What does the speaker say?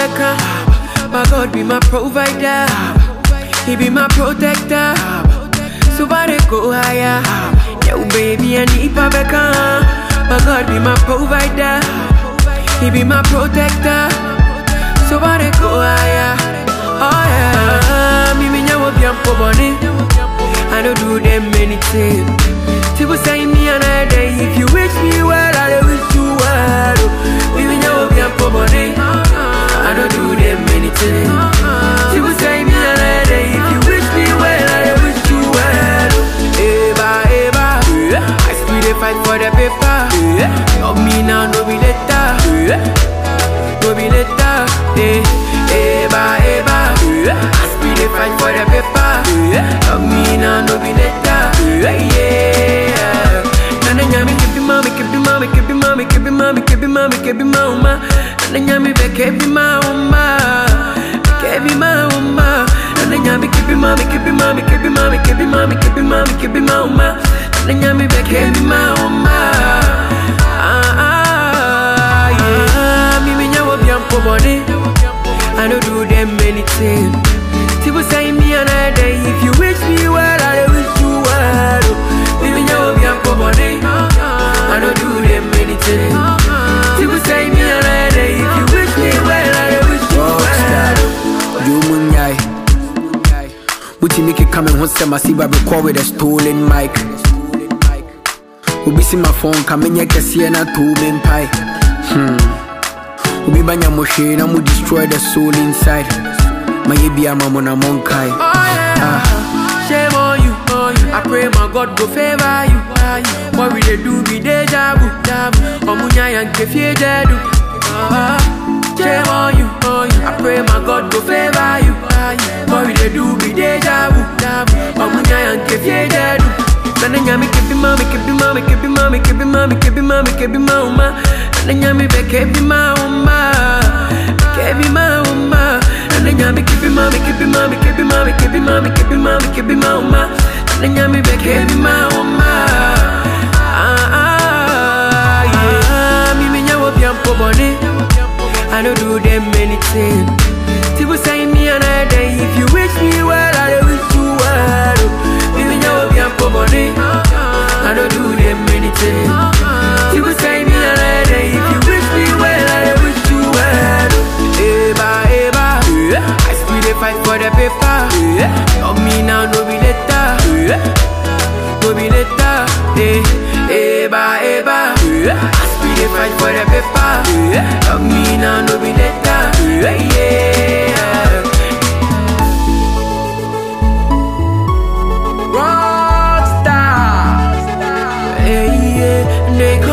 beka. My God be my provider. He be my protector. So far they go higher. Yo baby I need beka. My God be my provider. He be my protector. So far they go higher. Oh yeah. Me nyawo biampo boni. I don't do them anything. People say me another day. If you wish me well, I wish you well. Me nyawo biampo boni. I don't do them anything. People say me another day. If you wish me well, I wish you well. Eba, eba. I still dey fight for the paper. Love me now, no be later. No be later. Eba, eba. I still dey fight for the paper. Love me now, no be later. Yeah. Nana nyami kebi mama, kebi mama, kebi mama, kebi mama, kebi mama, kebi mama. Nana nyami be kebi mama, kebi mama. Nana nyami kebi mama, kebi mama, kebi mama, kebi mama, kebi mama, kebi mama. Nana nyami be kebi mama. Yeah. Me nyawo biampo boni. I don't do them anything. People say me another day. If you wish me well, I wish you well. Me nyawo biampo boni. I don't do them anything. People say me another day. If you wish me well, I wish you well. You munyai. Buti Nicky coming home, say my Siba record with a stolen mic. Ubi see my phone coming here, can see na two men pie. Ubi banya moshe na mu destroy the soul inside. My baby I'm on a monkai. Shame on you, I pray my God go favor you. What we they do be deja vu. Omunya yang kefie dedu. Shame on you, I pray my God go favor you. What we they do be deja vu. Omunya yang kefie dedu. Nana nyami kebi mama, kebi mama, kebi mama, kebi mama, kebi mama, kebi mama. Nana nyami be kebi mama, kebi mama. Nana nyami kebi mama, kebi mama, kebi mama, kebi mama, kebi mama, kebi mama. Nana nyami be kebi mama. Yeah. Me nyawo biampo boni. I don't do them anything. People say me another day. If you wish me well, I wish you well. Me nyawo biampo boni. I don't do them anything. People say me another day. If you wish me well, I wish you well. Eba, eba. I still dey fight for the paper. Love me now, no be later. No be later. Eba, eba. I still dey fight for the paper. Love me now, no be later. Yeah. Rockstar. Hey, yeah.